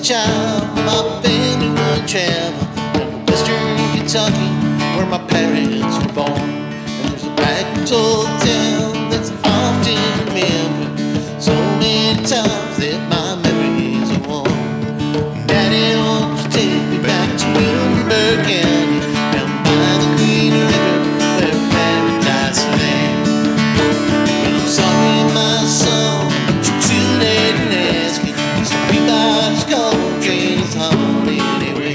child, my family would travel down to western Kentucky, where my parents were born. And there's a backwards old town that's often remembered so many times that my memories are warm. Daddy, won't you take me back to Muhlenberg County, down by the Green River, where paradise lay? Well, I'm sorry, my son, but you're too late in asking. Everybody's cold train is home anyway.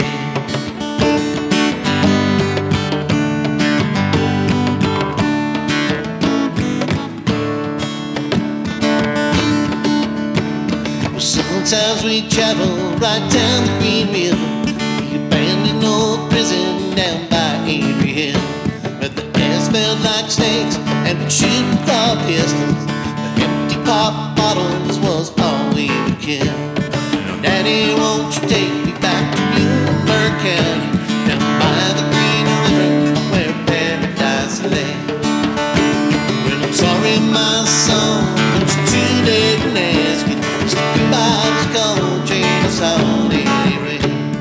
Well, sometimes we travel right down the Green River, the abandoned old prison down by Avery Hill, where the air smelled like snakes and we'd shoot and fire pistols. The empty pop bottles was all we would kill. Daddy, won't you take me back to Muhlenberg County, down by the Green River, where paradise lay? Well, I'm sorry, my son, but you're too late in asking. Somebody's gonna train us all anyway.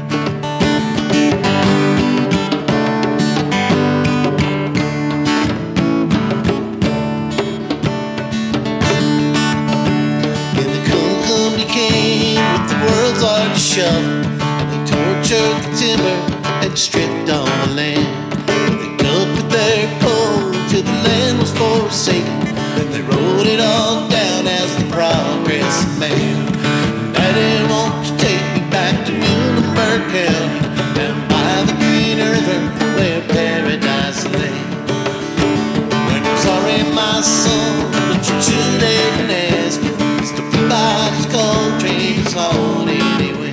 And the coal company came with the world's largest shovel, and they tortured the timber and stripped all the land. They dug with their coal till the land was forsaken, then they wrote it all down as the progress of man. Daddy, won't you take me back to Muhlenberg County, down by the Green River, where paradise lay? Well, I'm sorry, my son, but you're too late in asking. Everybody's cold train is hard anyway.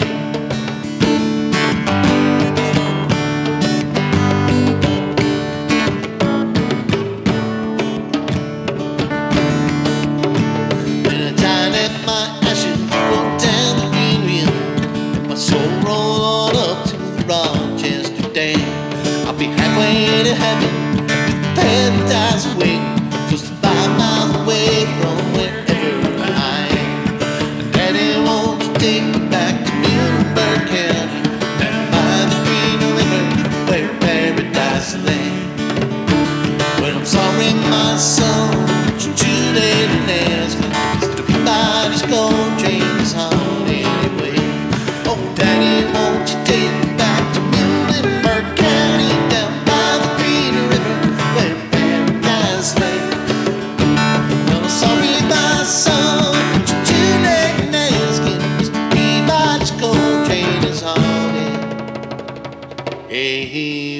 When I die, let my ashes float down the Green River, and my soul roll on up to the Rochester Dam. I'll be halfway to heaven with paradise waiting, just 5 miles away from wherever I am. Daddy, won't you take me back to Muhlenberg County, down by the Green River, where paradise lay? Well, I'm sorry, my son, but you're too late in asking. Everybody's gold train is home anyway. Oh, Daddy, won't you take me back to Muhlenberg County, down by the Green River, where paradise lay? Well, I'm sorry, my son, but you're too late in asking. Everybody's gold train is home anyway. Hey,